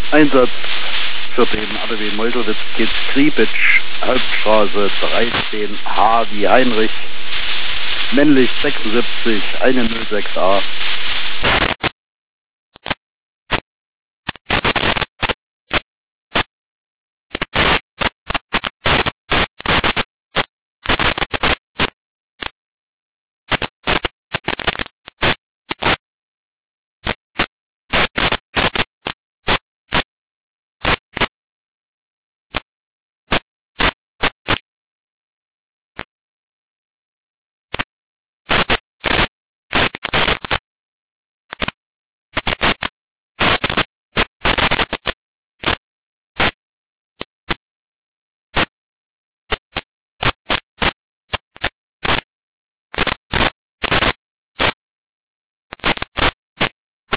Einsatz für den ADW Moldowitz Kiez-Kriebitsch, Hauptstraße 13H wie Heinrich, männlich 76, 106A.